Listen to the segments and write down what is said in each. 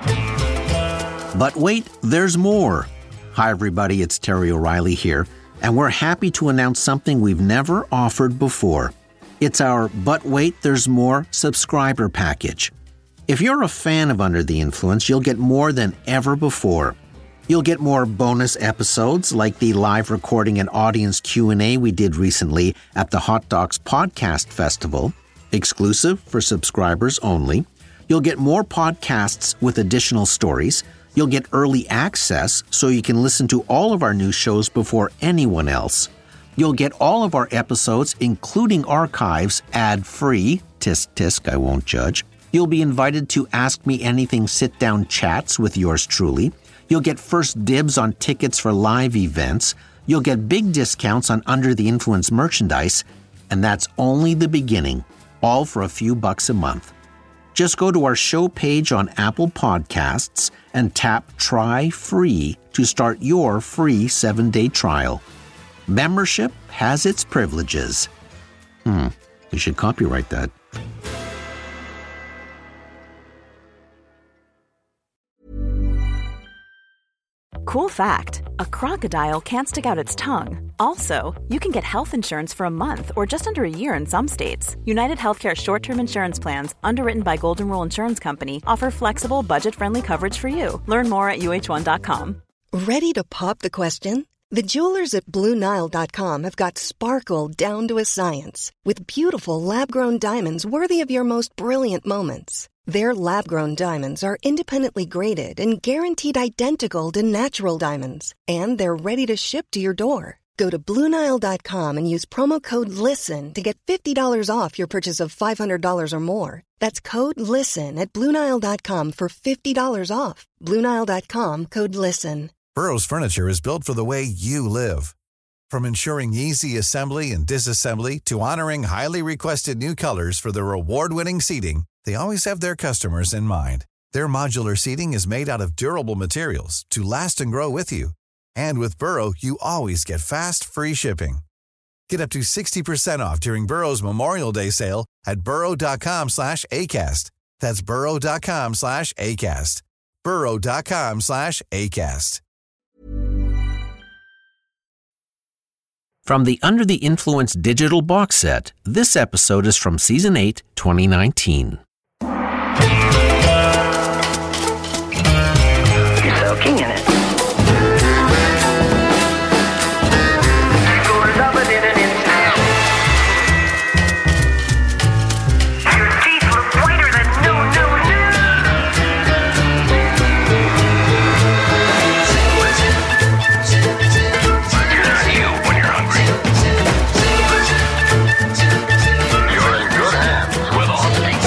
But wait, there's more. Hi, everybody. It's Terry O'Reilly here, and we're happy to announce something we've never offered before. It's our But Wait, There's More subscriber package. If you're a fan of Under the Influence, you'll get more than ever before. You'll get more bonus episodes like the live recording and audience Q&A we did recently at the Hot Docs Podcast Festival, exclusive for subscribers only. You'll get more podcasts with additional stories. You'll get early access so you can listen to all of our new shows before anyone else. You'll get all of our episodes, including archives, ad-free. Tisk, tisk, I won't judge. You'll be invited to Ask Me Anything sit-down chats with yours truly. You'll get first dibs on tickets for live events. You'll get big discounts on Under the Influence merchandise. And that's only the beginning, all for a few bucks a month. Just go to our show page on Apple Podcasts and tap Try Free to start your free 7-day trial. Membership has its privileges. You should copyright that. Cool fact, a crocodile can't stick out its tongue. Also, you can get health insurance for a month or just under a year in some states. United Healthcare short-term insurance plans, underwritten by Golden Rule Insurance Company, offer flexible, budget-friendly coverage for you. Learn more at uh1.com. Ready to pop the question? The jewelers at BlueNile.com have got sparkle down to a science with beautiful lab-grown diamonds worthy of your most brilliant moments. Their lab-grown diamonds are independently graded and guaranteed identical to natural diamonds, and they're ready to ship to your door. Go to BlueNile.com and use promo code LISTEN to get $50 off your purchase of $500 or more. That's code LISTEN at BlueNile.com for $50 off. BlueNile.com, code LISTEN. Burrow's furniture is built for the way you live. From ensuring easy assembly and disassembly to honoring highly requested new colors for their award-winning seating, they always have their customers in mind. Their modular seating is made out of durable materials to last and grow with you. And with Burrow, you always get fast, free shipping. Get up to 60% off during Burrow's Memorial Day sale at burrow.com/ACAST. That's burrow.com/ACAST. burrow.com/ACAST. From the Under the Influence digital box set, this episode is from Season 8, 2019. You're soaking in it. Your teeth look whiter than new. You're not you when you're hungry. You're in good hands with Austin.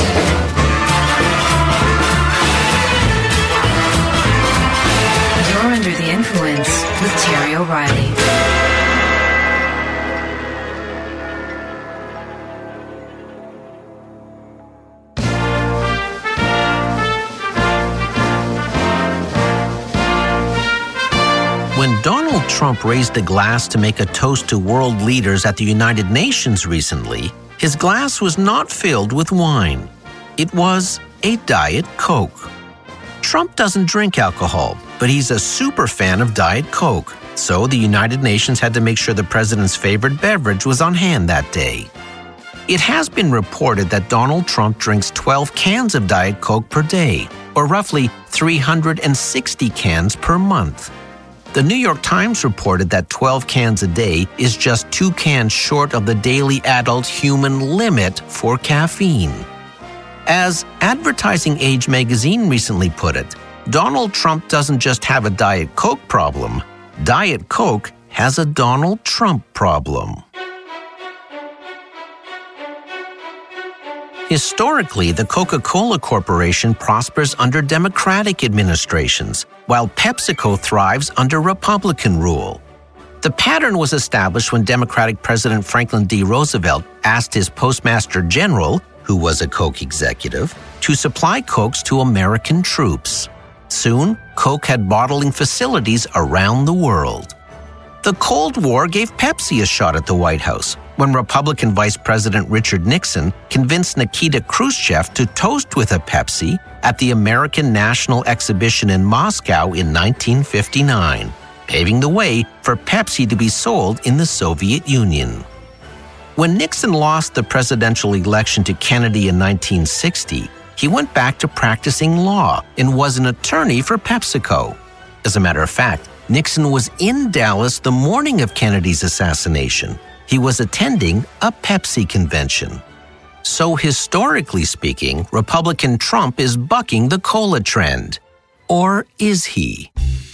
You're Under the Influence with Terry O'Reilly. When Donald Trump raised a glass to make a toast to world leaders at the United Nations recently, his glass was not filled with wine. It was a Diet Coke. Trump doesn't drink alcohol, but he's a super fan of Diet Coke. So the United Nations had to make sure the president's favorite beverage was on hand that day. It has been reported that Donald Trump drinks 12 cans of Diet Coke per day, or roughly 360 cans per month. The New York Times reported that 12 cans a day is just 2 cans short of the daily adult human limit for caffeine. As Advertising Age magazine recently put it, Donald Trump doesn't just have a Diet Coke problem. Diet Coke has a Donald Trump problem. Historically, the Coca-Cola Corporation prospers under Democratic administrations, while PepsiCo thrives under Republican rule. The pattern was established when Democratic President Franklin D. Roosevelt asked his Postmaster General, who was a Coke executive, to supply Cokes to American troops. Soon, Coke had bottling facilities around the world. The Cold War gave Pepsi a shot at the White House, when Republican Vice President Richard Nixon convinced Nikita Khrushchev to toast with a Pepsi at the American National Exhibition in Moscow in 1959, paving the way for Pepsi to be sold in the Soviet Union. When Nixon lost the presidential election to Kennedy in 1960, he went back to practicing law and was an attorney for PepsiCo. As a matter of fact, Nixon was in Dallas the morning of Kennedy's assassination. He was attending a Pepsi convention. So historically speaking, Republican Trump is bucking the cola trend. Or is he?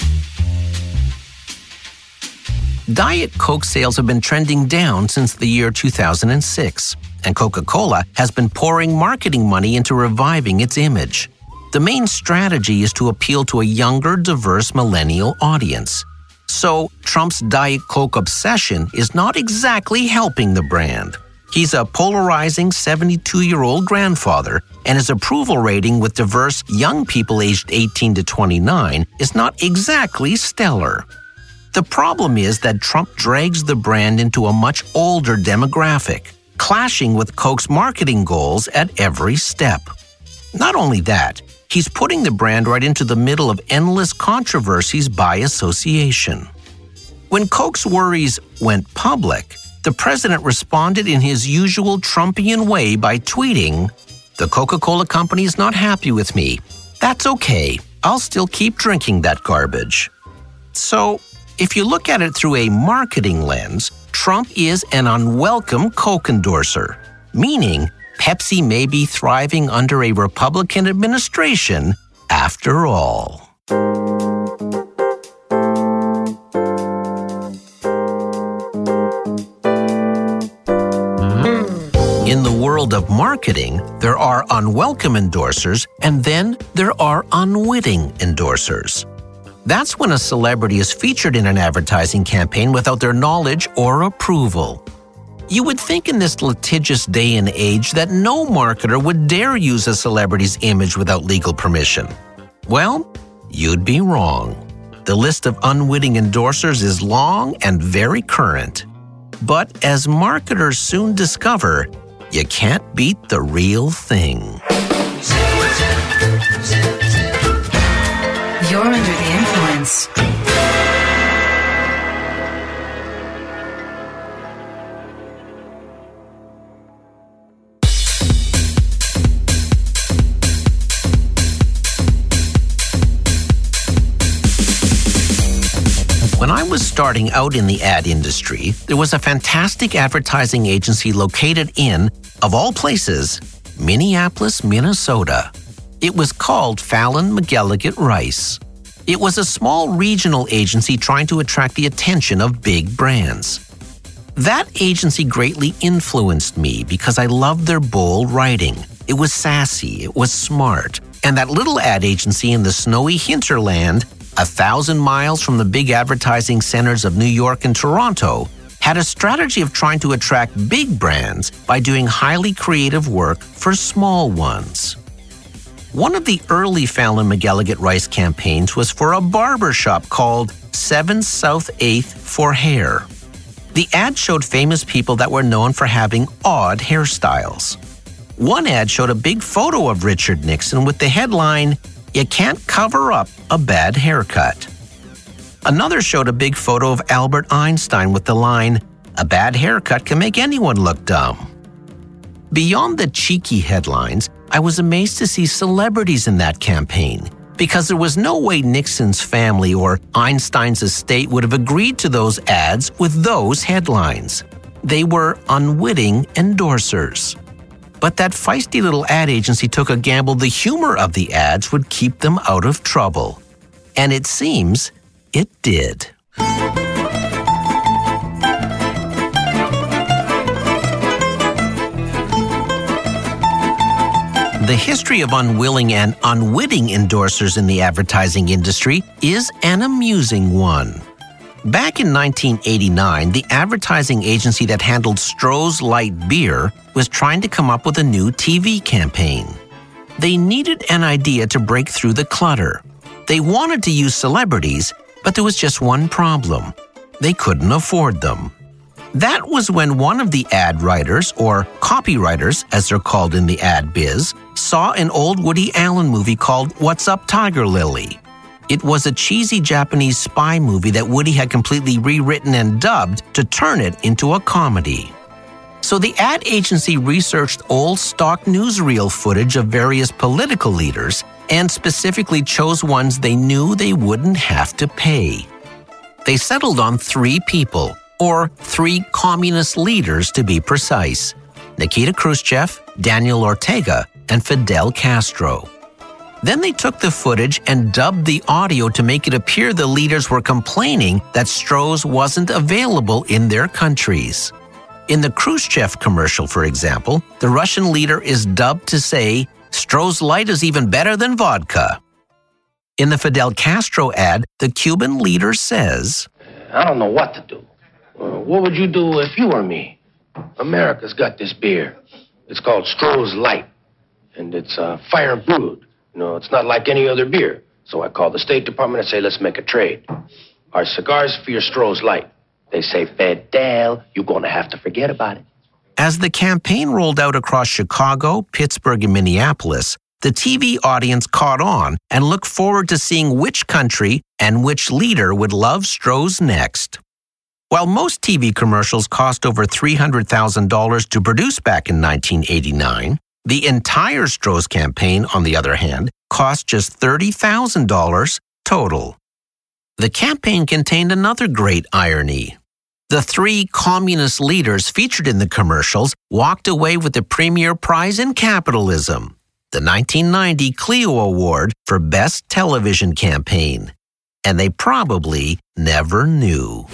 Diet Coke sales have been trending down since the year 2006, and Coca-Cola has been pouring marketing money into reviving its image. The main strategy is to appeal to a younger, diverse millennial audience. So, Trump's Diet Coke obsession is not exactly helping the brand. He's a polarizing 72-year-old grandfather, and his approval rating with diverse young people aged 18 to 29 is not exactly stellar. The problem is that Trump drags the brand into a much older demographic, clashing with Coke's marketing goals at every step. Not only that, he's putting the brand right into the middle of endless controversies by association. When Coke's worries went public, the president responded in his usual Trumpian way by tweeting, "The Coca-Cola company is not happy with me. That's okay. I'll still keep drinking that garbage." So, if you look at it through a marketing lens, Trump is an unwelcome Coke endorser, meaning Pepsi may be thriving under a Republican administration after all. In the world of marketing, there are unwelcome endorsers, and then there are unwitting endorsers. That's when a celebrity is featured in an advertising campaign without their knowledge or approval. You would think in this litigious day and age that no marketer would dare use a celebrity's image without legal permission. Well, you'd be wrong. The list of unwitting endorsers is long and very current. But as marketers soon discover, you can't beat the real thing. You're under the influence. When I was starting out in the ad industry, there was a fantastic advertising agency located in, of all places, Minneapolis, Minnesota. It was called Fallon McElligott Rice. It was a small regional agency trying to attract the attention of big brands. That agency greatly influenced me because I loved their bold writing. It was sassy, it was smart, and that little ad agency in the snowy hinterland, 1,000 miles from the big advertising centers of New York and Toronto, had a strategy of trying to attract big brands by doing highly creative work for small ones. One of the early Fallon McElligott Rice campaigns was for a barber shop called 7 South 8th for Hair. The ad showed famous people that were known for having odd hairstyles. One ad showed a big photo of Richard Nixon with the headline, "You can't cover up a bad haircut." Another showed a big photo of Albert Einstein with the line, "A bad haircut can make anyone look dumb." Beyond the cheeky headlines, I was amazed to see celebrities in that campaign, because there was no way Nixon's family or Einstein's estate would have agreed to those ads with those headlines. They were unwitting endorsers. But that feisty little ad agency took a gamble the humor of the ads would keep them out of trouble. And it seems it did. The history of unwilling and unwitting endorsers in the advertising industry is an amusing one. Back in 1989, the advertising agency that handled Stroh's Light Beer was trying to come up with a new TV campaign. They needed an idea to break through the clutter. They wanted to use celebrities, but there was just one problem. They couldn't afford them. That was when one of the ad writers, or copywriters as they're called in the ad biz, saw an old Woody Allen movie called What's Up, Tiger Lily? It was a cheesy Japanese spy movie that Woody had completely rewritten and dubbed to turn it into a comedy. So the ad agency researched old stock newsreel footage of various political leaders and specifically chose ones they knew they wouldn't have to pay. They settled on 3 people, or 3 communist leaders to be precise: Nikita Khrushchev, Daniel Ortega, and Fidel Castro. Then they took the footage and dubbed the audio to make it appear the leaders were complaining that Stroh's wasn't available in their countries. In the Khrushchev commercial, for example, the Russian leader is dubbed to say, "Stroh's Light is even better than vodka." In the Fidel Castro ad, the Cuban leader says, "I don't know what to do. What would you do if you were me? America's got this beer. It's called Stroh's Light, and it's fire brewed. It's not like any other beer. So I call the State Department and say, let's make a trade. Our cigars for your Stroh's Light. They say, Fidel, you're going to have to forget about it." As the campaign rolled out across Chicago, Pittsburgh, and Minneapolis, the TV audience caught on and looked forward to seeing which country and which leader would love Stroh's next. While most TV commercials cost over $300,000 to produce back in 1989, the entire Stroh's campaign, on the other hand, cost just $30,000 total. The campaign contained another great irony. The 3 communist leaders featured in the commercials walked away with the premier prize in capitalism, the 1990 Clio Award for Best Television Campaign. And they probably never knew.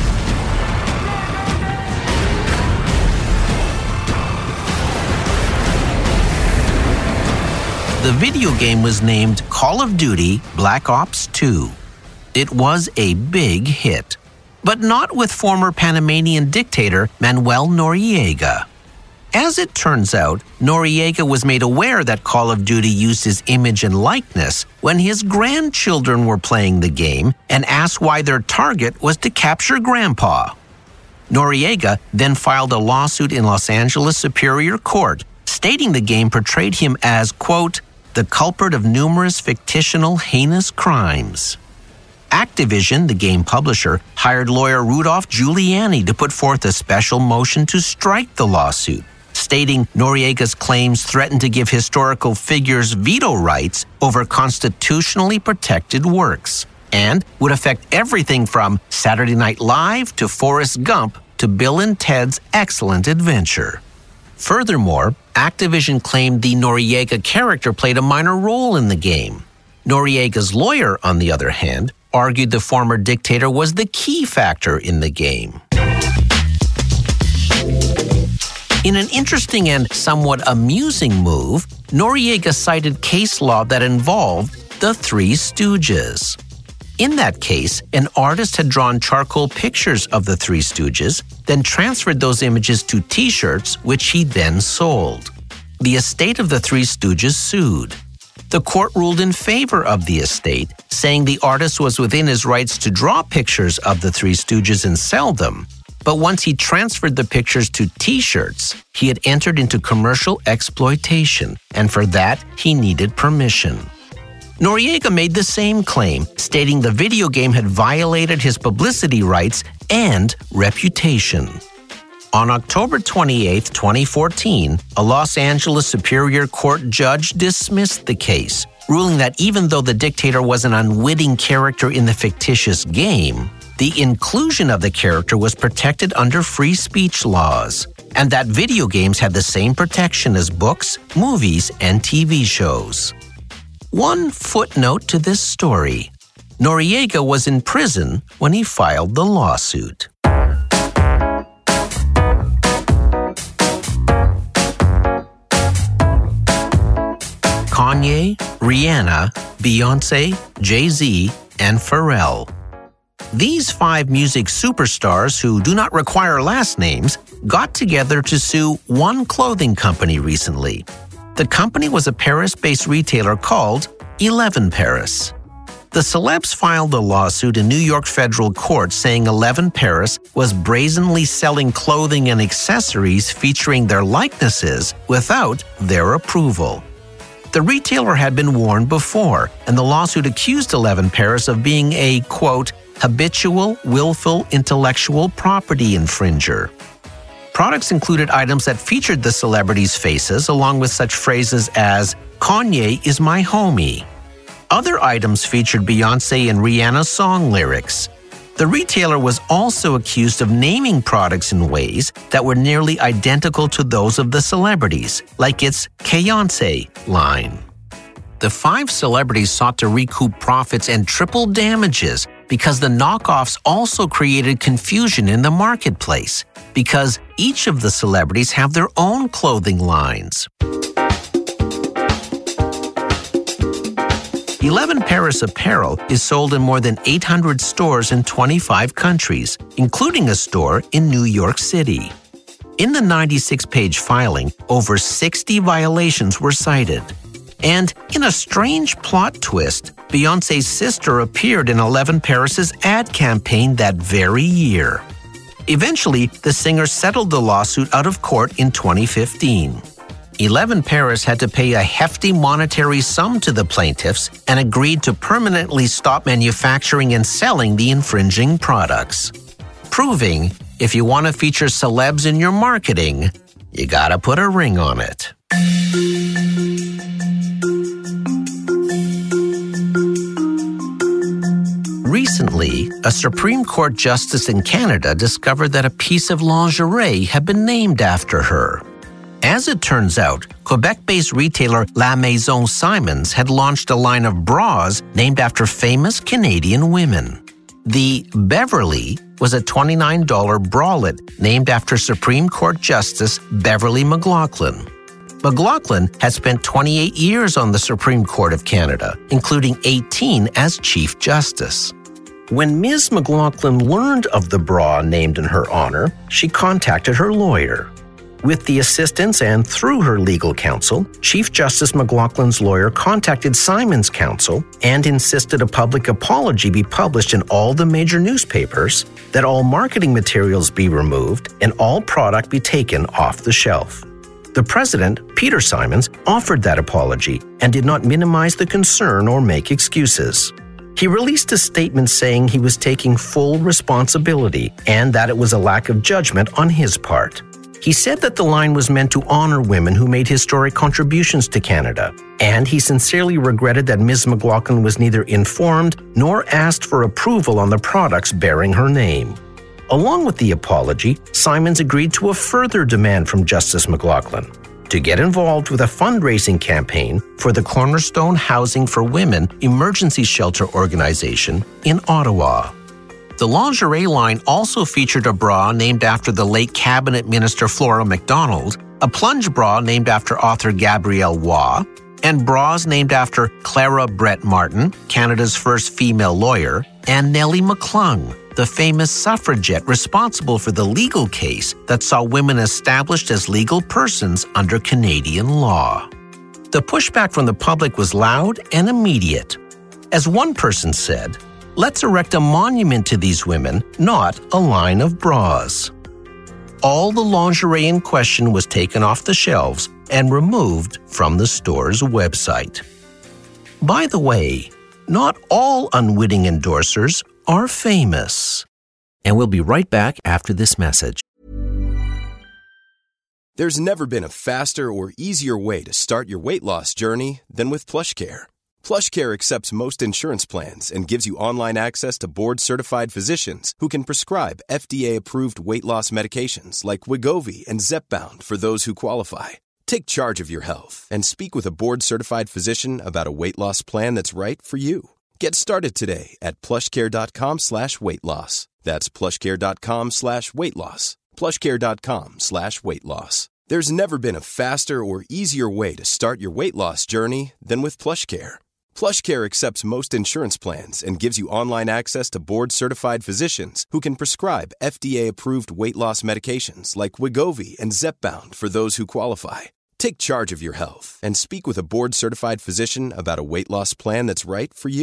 The video game was named Call of Duty Black Ops 2. It was a big hit, but not with former Panamanian dictator Manuel Noriega. As it turns out, Noriega was made aware that Call of Duty used his image and likeness when his grandchildren were playing the game and asked why their target was to capture Grandpa. Noriega then filed a lawsuit in Los Angeles Superior Court, stating the game portrayed him as, quote, the culprit of numerous fictional heinous crimes. Activision, the game publisher, hired lawyer Rudolph Giuliani to put forth a special motion to strike the lawsuit, stating Noriega's claims threatened to give historical figures veto rights over constitutionally protected works and would affect everything from Saturday Night Live to Forrest Gump to Bill and Ted's Excellent Adventure. Furthermore, Activision claimed the Noriega character played a minor role in the game. Noriega's lawyer, on the other hand, argued the former dictator was the key factor in the game. In an interesting and somewhat amusing move, Noriega cited case law that involved the Three Stooges. In that case, an artist had drawn charcoal pictures of the Three Stooges, then transferred those images to T-shirts, which he then sold. The estate of the Three Stooges sued. The court ruled in favor of the estate, saying the artist was within his rights to draw pictures of the Three Stooges and sell them. But once he transferred the pictures to T-shirts, he had entered into commercial exploitation, and for that, he needed permission. Noriega made the same claim, stating the video game had violated his publicity rights and reputation. On October 28, 2014, a Los Angeles Superior Court judge dismissed the case, ruling that even though the dictator was an unwitting character in the fictitious game, the inclusion of the character was protected under free speech laws, and that video games had the same protection as books, movies, and TV shows. One footnote to this story: Noriega was in prison when he filed the lawsuit. Kanye, Rihanna, Beyoncé, Jay-Z, and Pharrell. These 5 music superstars who do not require last names got together to sue one clothing company recently. The company was a Paris-based retailer called 11 Paris. The celebs filed a lawsuit in New York federal court saying 11 Paris was brazenly selling clothing and accessories featuring their likenesses without their approval. The retailer had been warned before, and the lawsuit accused 11 Paris of being a, quote, habitual, willful, intellectual property infringer. Products included items that featured the celebrities' faces, along with such phrases as, Kanye is my homie. Other items featured Beyoncé and Rihanna's song lyrics. The retailer was also accused of naming products in ways that were nearly identical to those of the celebrities, like its Kayonce line. The 5 celebrities sought to recoup profits and triple damages because the knockoffs also created confusion in the marketplace, because each of the celebrities have their own clothing lines. 11 Paris apparel is sold in more than 800 stores in 25 countries, including a store in New York City. In the 96-page filing, over 60 violations were cited. And in a strange plot twist, Beyoncé's sister appeared in 11 Paris's ad campaign that very year. Eventually, the singer settled the lawsuit out of court in 2015. 11 Paris had to pay a hefty monetary sum to the plaintiffs and agreed to permanently stop manufacturing and selling the infringing products. Proving, if you want to feature celebs in your marketing, you gotta put a ring on it. Recently, a Supreme Court justice in Canada discovered that a piece of lingerie had been named after her. As it turns out, Quebec-based retailer La Maison Simons had launched a line of bras named after famous Canadian women. The Beverly was a $29 bralette named after Supreme Court Justice Beverly McLaughlin. McLaughlin has spent 28 years on the Supreme Court of Canada, including 18 as Chief Justice. When Ms. McLaughlin learned of the bra named in her honor, she contacted her lawyer. With the assistance and through her legal counsel, Chief Justice McLaughlin's lawyer contacted Simons' counsel and insisted a public apology be published in all the major newspapers, that all marketing materials be removed, and all product be taken off the shelf. The president, Peter Simons, offered that apology and did not minimize the concern or make excuses. He released a statement saying he was taking full responsibility and that it was a lack of judgment on his part. He said that the line was meant to honor women who made historic contributions to Canada, and he sincerely regretted that Ms. McLaughlin was neither informed nor asked for approval on the products bearing her name. Along with the apology, Simons agreed to a further demand from Justice McLaughlin to get involved with a fundraising campaign for the Cornerstone Housing for Women Emergency Shelter Organization in Ottawa. The lingerie line also featured a bra named after the late cabinet minister Flora MacDonald, a plunge bra named after author Gabrielle Waugh, and bras named after Clara Brett Martin, Canada's first female lawyer, and Nellie McClung, the famous suffragette responsible for the legal case that saw women established as legal persons under Canadian law. The pushback from the public was loud and immediate. As one person said, "Let's erect a monument to these women, not a line of bras." All the lingerie in question was taken off the shelves and removed from the store's website. By the way, not all unwitting endorsers are famous. And we'll be right back after this message. There's never been a faster or easier way to start your weight loss journey than with PlushCare. PlushCare accepts most insurance plans and gives you online access to board-certified physicians who can prescribe FDA-approved weight loss medications like Wegovy and Zepbound for those who qualify. Take charge of your health and speak with a board-certified physician about a weight loss plan that's right for you. Get started today at plushcare.com/weightloss. That's plushcare.com/weightloss. plushcare.com/weightloss. There's never been a faster or easier way to start your weight loss journey than with PlushCare. PlushCare accepts most insurance plans and gives you online access to board-certified physicians who can prescribe FDA-approved weight loss medications like Wegovy and Zepbound for those who qualify. Take charge of your health and speak with a board-certified physician about a weight loss plan that's right for you.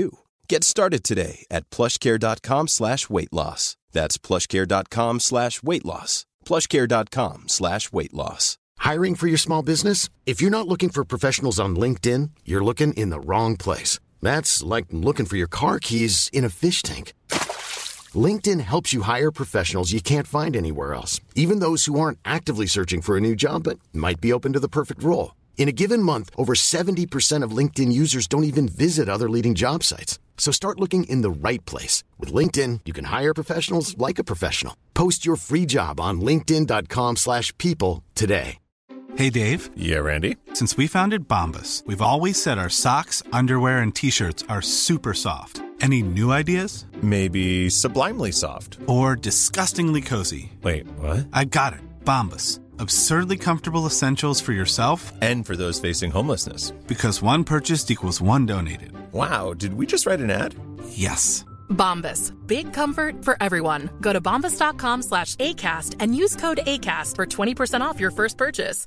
Get started today at plushcare.com/weight-loss. That's plushcare.com/weight-loss. plushcare.com/weight-loss. Hiring for your small business? If you're not looking for professionals on LinkedIn, you're looking in the wrong place. That's like looking for your car keys in a fish tank. LinkedIn helps you hire professionals you can't find anywhere else, even those who aren't actively searching for a new job but might be open to the perfect role. In a given month, over 70% of LinkedIn users don't even visit other leading job sites. So start looking in the right place. With LinkedIn, you can hire professionals like a professional. Post your free job on linkedin.com/people today. Hey, Dave. Yeah, Randy. Since we founded Bombas, we've always said our socks, underwear, and T-shirts are super soft. Any new ideas? Maybe sublimely soft. Or disgustingly cozy. Wait, what? I got it. Bombas. Absurdly comfortable essentials for yourself and for those facing homelessness. Because one purchased equals one donated. Wow, did we just write an ad? Yes. Bombas. Big comfort for everyone. Go to bombas.com/ACAST and use code ACAST for 20% off your first purchase.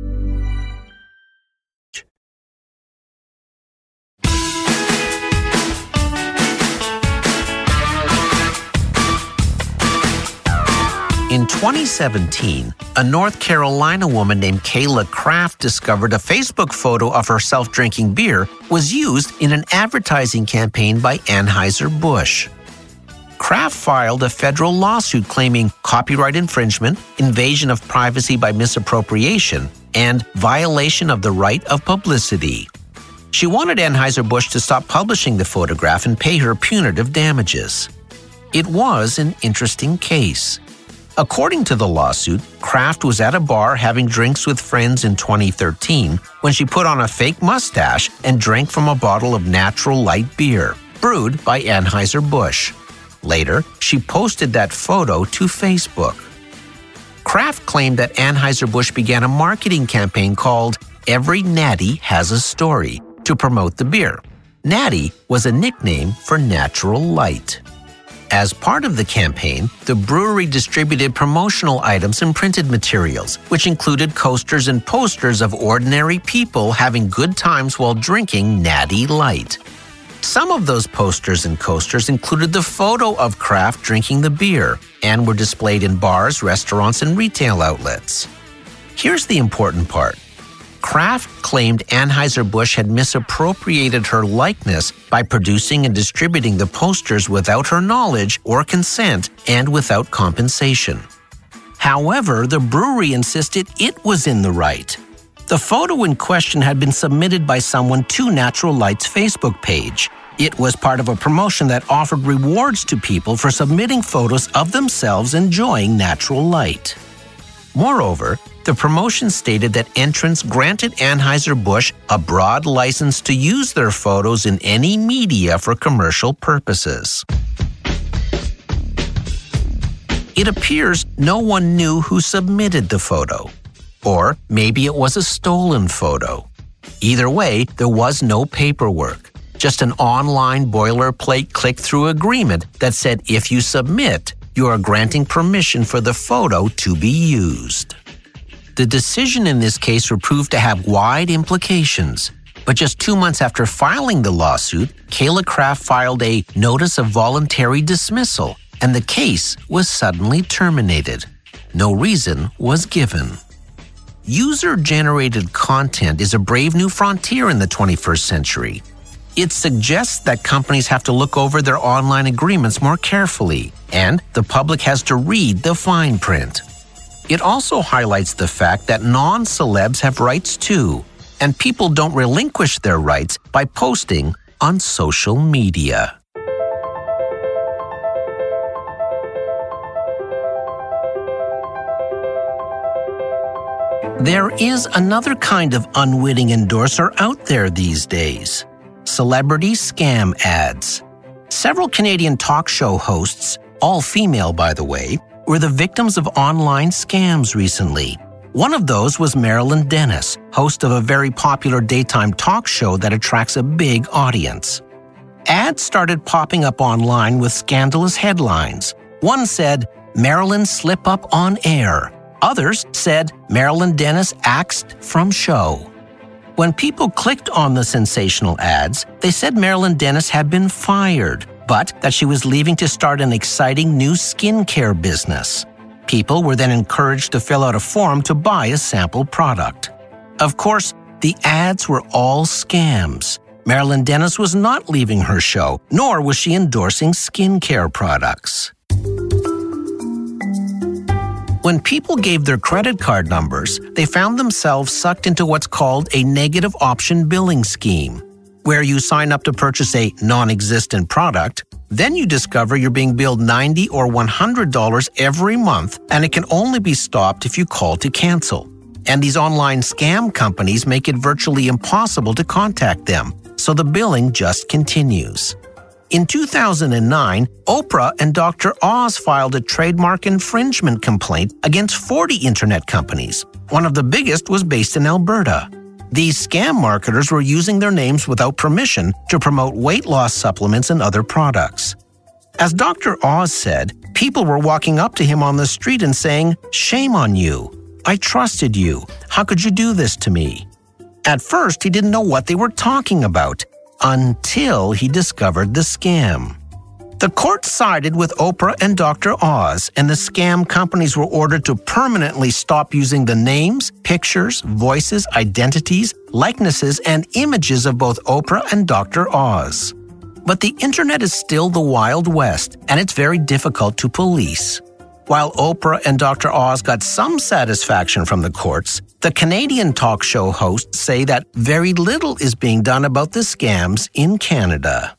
In 2017, a North Carolina woman named Kayla Kraft discovered a Facebook photo of herself drinking beer was used in an advertising campaign by Anheuser-Busch. Kraft filed a federal lawsuit claiming copyright infringement, invasion of privacy by misappropriation, and violation of the right of publicity. She wanted Anheuser-Busch to stop publishing the photograph and pay her punitive damages. It was an interesting case. According to the lawsuit, Kraft was at a bar having drinks with friends in 2013 when she put on a fake mustache and drank from a bottle of natural light beer, brewed by Anheuser-Busch. Later, she posted that photo to Facebook. Kraft claimed that Anheuser-Busch began a marketing campaign called Every Natty Has a Story to promote the beer. Natty was a nickname for natural light. As part of the campaign, the brewery distributed promotional items and printed materials, which included coasters and posters of ordinary people having good times while drinking Natty Light. Some of those posters and coasters included the photo of Kraft drinking the beer and were displayed in bars, restaurants, and retail outlets. Here's the important part. Kraft claimed Anheuser-Busch had misappropriated her likeness by producing and distributing the posters without her knowledge or consent and without compensation. However, the brewery insisted it was in the right. The photo in question had been submitted by someone to Natural Light's Facebook page. It was part of a promotion that offered rewards to people for submitting photos of themselves enjoying natural light. Moreover, the promotion stated that entrants granted Anheuser-Busch a broad license to use their photos in any media for commercial purposes. It appears no one knew who submitted the photo. Or maybe it was a stolen photo. Either way, there was no paperwork, just an online boilerplate click-through agreement that said if you submit, you are granting permission for the photo to be used. The decision in this case would prove to have wide implications. But just 2 months after filing the lawsuit, Kayla Kraft filed a notice of voluntary dismissal, and the case was suddenly terminated. No reason was given. User-generated content is a brave new frontier in the 21st century. It suggests that companies have to look over their online agreements more carefully, and the public has to read the fine print. It also highlights the fact that non-celebs have rights too, and people don't relinquish their rights by posting on social media. There is another kind of unwitting endorser out there these days: celebrity scam ads. Several Canadian talk show hosts, all female by the way, were the victims of online scams recently. One of those was Marilyn Dennis, host of a very popular daytime talk show that attracts a big audience. Ads started popping up online with scandalous headlines. One said, "Marilyn slip up on air." Others said, "Marilyn Dennis axed from show." When people clicked on the sensational ads, they said Marilyn Denis had been fired, but that she was leaving to start an exciting new skincare business. People were then encouraged to fill out a form to buy a sample product. Of course, the ads were all scams. Marilyn Denis was not leaving her show, nor was she endorsing skincare products. When people gave their credit card numbers, they found themselves sucked into what's called a negative option billing scheme, where you sign up to purchase a non-existent product, then you discover you're being billed $90 or $100 every month, and it can only be stopped if you call to cancel. And these online scam companies make it virtually impossible to contact them, so the billing just continues. In 2009, Oprah and Dr. Oz filed a trademark infringement complaint against 40 internet companies. One of the biggest was based in Alberta. These scam marketers were using their names without permission to promote weight loss supplements and other products. As Dr. Oz said, people were walking up to him on the street and saying, "Shame on you. I trusted you. How could you do this to me?" At first, he didn't know what they were talking about, until he discovered the scam. The court sided with Oprah and Dr. Oz, and the scam companies were ordered to permanently stop using the names, pictures, voices, identities, likenesses, and images of both Oprah and Dr. Oz. But the internet is still the Wild West, and it's very difficult to police. While Oprah and Dr. Oz got some satisfaction from the courts, the Canadian talk show hosts say that very little is being done about the scams in Canada.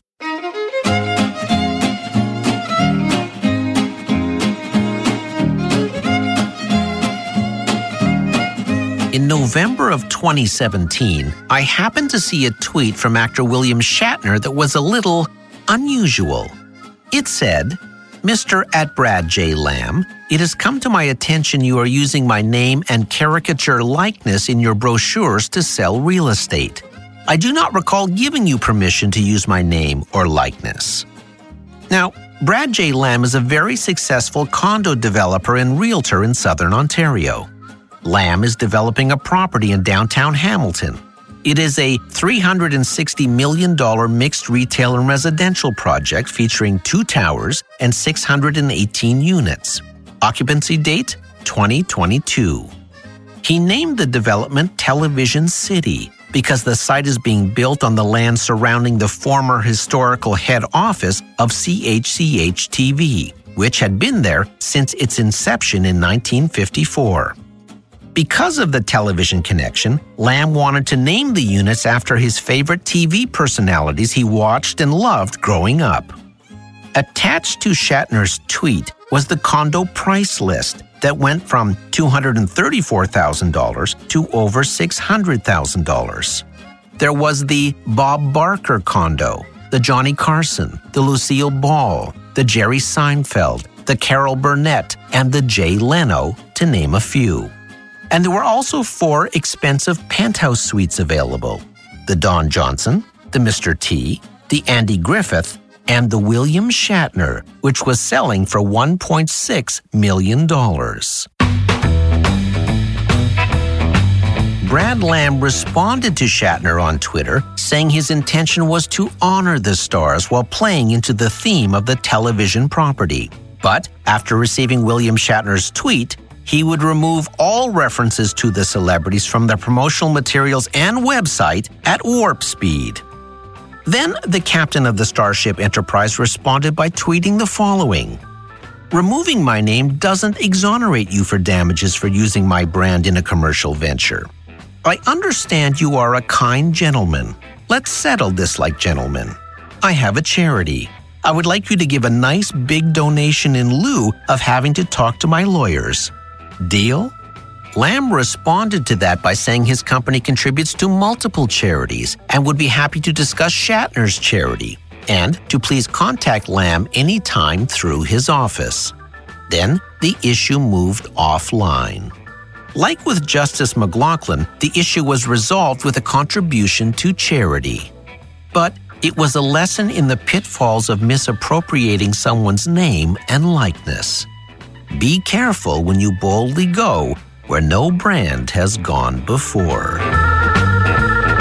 In November of 2017, I happened to see a tweet from actor William Shatner that was a little unusual. It said, "Mr. @BradJLamb, it has come to my attention you are using my name and caricature likeness in your brochures to sell real estate. I do not recall giving you permission to use my name or likeness." Now, Brad J. Lamb is a very successful condo developer and realtor in Southern Ontario. Lamb is developing a property in downtown Hamilton. It is a $360 million mixed retail and residential project featuring 2 towers and 618 units. Occupancy date, 2022. He named the development Television City because the site is being built on the land surrounding the former historical head office of CHCH-TV, which had been there since its inception in 1954. Because of the television connection, Lamb wanted to name the units after his favorite TV personalities he watched and loved growing up. Attached to Shatner's tweet was the condo price list that went from $234,000 to over $600,000. There was the Bob Barker condo, the Johnny Carson, the Lucille Ball, the Jerry Seinfeld, the Carol Burnett, and the Jay Leno, to name a few. And there were also 4 expensive penthouse suites available: the Don Johnson, the Mr. T, the Andy Griffith, and the William Shatner, which was selling for $1.6 million. Brad Lamb responded to Shatner on Twitter, saying his intention was to honor the stars while playing into the theme of the television property. But after receiving William Shatner's tweet, he would remove all references to the celebrities from their promotional materials and website at warp speed. Then the captain of the Starship Enterprise responded by tweeting the following: "Removing my name doesn't exonerate you for damages for using my brand in a commercial venture. I understand you are a kind gentleman. Let's settle this like gentlemen. I have a charity. I would like you to give a nice big donation in lieu of having to talk to my lawyers. Deal?" Lamb responded to that by saying his company contributes to multiple charities and would be happy to discuss Shatner's charity, and to please contact Lamb anytime through his office. Then the issue moved offline. Like with Justice McLaughlin, the issue was resolved with a contribution to charity. But it was a lesson in the pitfalls of misappropriating someone's name and likeness. Be careful when you boldly go where no brand has gone before.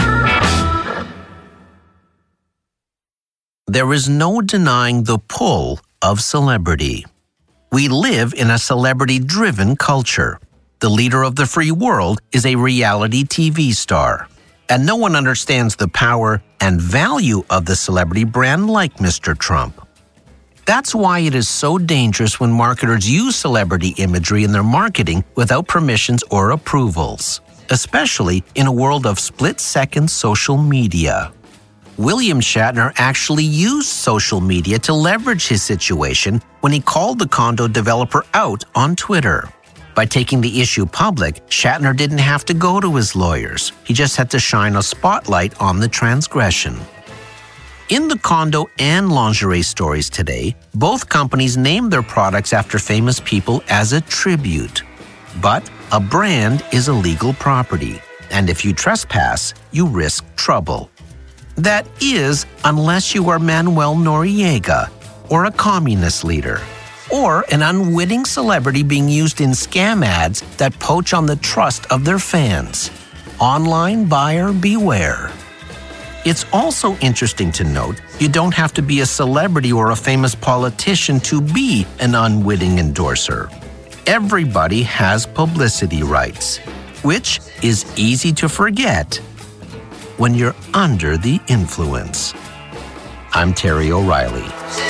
There is no denying the pull of celebrity. We live in a celebrity-driven culture. The leader of the free world is a reality TV star. And no one understands the power and value of the celebrity brand like Mr. Trump. That's why it is so dangerous when marketers use celebrity imagery in their marketing without permissions or approvals, especially in a world of split-second social media. William Shatner actually used social media to leverage his situation when he called the condo developer out on Twitter. By taking the issue public, Shatner didn't have to go to his lawyers. He just had to shine a spotlight on the transgression. In the condo and lingerie stories today, both companies name their products after famous people as a tribute. But a brand is a legal property, and if you trespass, you risk trouble. That is, unless you are Manuel Noriega, or a communist leader, or an unwitting celebrity being used in scam ads that poach on the trust of their fans. Online buyer beware. It's also interesting to note you don't have to be a celebrity or a famous politician to be an unwitting endorser. Everybody has publicity rights, which is easy to forget when you're under the influence. I'm Terry O'Reilly.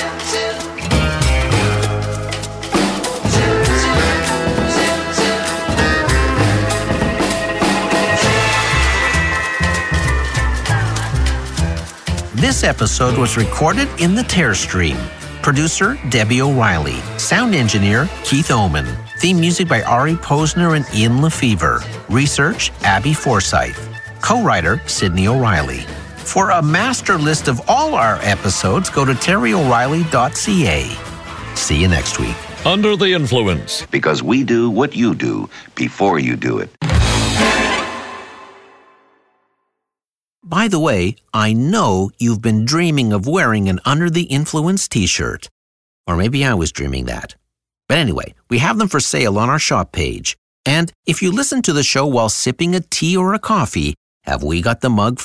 This episode was recorded in the Tear Stream. Producer, Debbie O'Reilly. Sound engineer, Keith Oman. Theme music by Ari Posner and Ian Lefevre. Research, Abby Forsyth. Co-writer, Sydney O'Reilly. For a master list of all our episodes, go to terryoreilly.ca. See you next week. Under the Influence. Because we do what you do before you do it. By the way, I know you've been dreaming of wearing an Under the Influence t-shirt. Or maybe I was dreaming that. But anyway, we have them for sale on our shop page. And if you listen to the show while sipping a tea or a coffee, have we got the mug?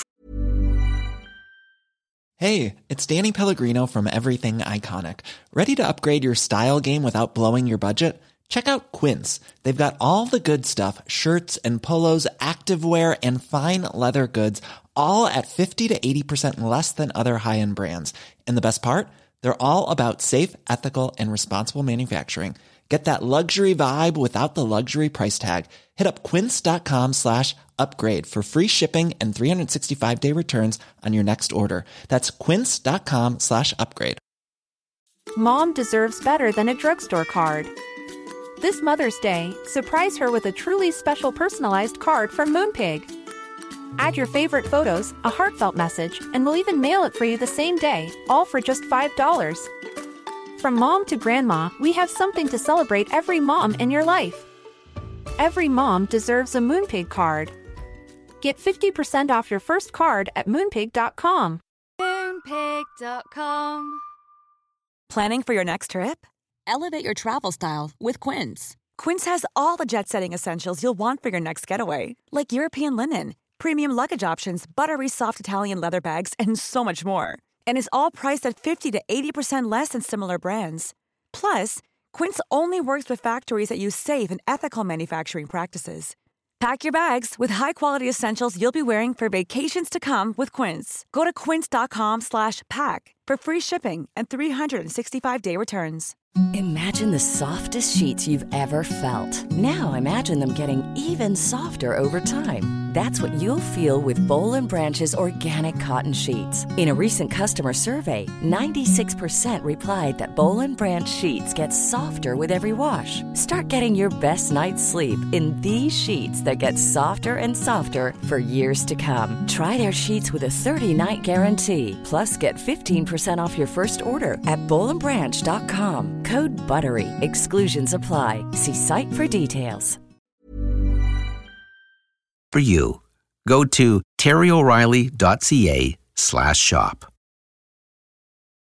Hey, it's Danny Pellegrino from Everything Iconic. Ready to upgrade your style game without blowing your budget? Check out Quince. They've got all the good stuff, shirts and polos, activewear, and fine leather goods, all at 50 to 80% less than other high-end brands. And the best part? They're all about safe, ethical, and responsible manufacturing. Get that luxury vibe without the luxury price tag. Hit up quince.com/upgrade for free shipping and 365-day returns on your next order. That's quince.com/upgrade. Mom deserves better than a drugstore card. This Mother's Day, surprise her with a truly special personalized card from Moonpig. Add your favorite photos, a heartfelt message, and we'll even mail it for you the same day, all for just $5. From mom to grandma, we have something to celebrate every mom in your life. Every mom deserves a Moonpig card. Get 50% off your first card at Moonpig.com. Moonpig.com. Planning for your next trip? Elevate your travel style with Quince. Quince has all the jet-setting essentials you'll want for your next getaway, like European linen, premium luggage options, buttery soft Italian leather bags, and so much more. And is all priced at 50 to 80% less than similar brands. Plus, Quince only works with factories that use safe and ethical manufacturing practices. Pack your bags with high-quality essentials you'll be wearing for vacations to come with Quince. Go to quince.com/pack for free shipping and 365-day returns. Imagine the softest sheets you've ever felt. Now imagine them getting even softer over time. That's what you'll feel with Boll & Branch's organic cotton sheets. In a recent customer survey, 96% replied that Boll & Branch sheets get softer with every wash. Start getting your best night's sleep in these sheets that get softer and softer for years to come. Try their sheets with a 30-night guarantee. Plus, get 15% off your first order at bollandbranch.com. Code BUTTERY. Exclusions apply. See site for details. For you, go to terryoreilly.ca/shop.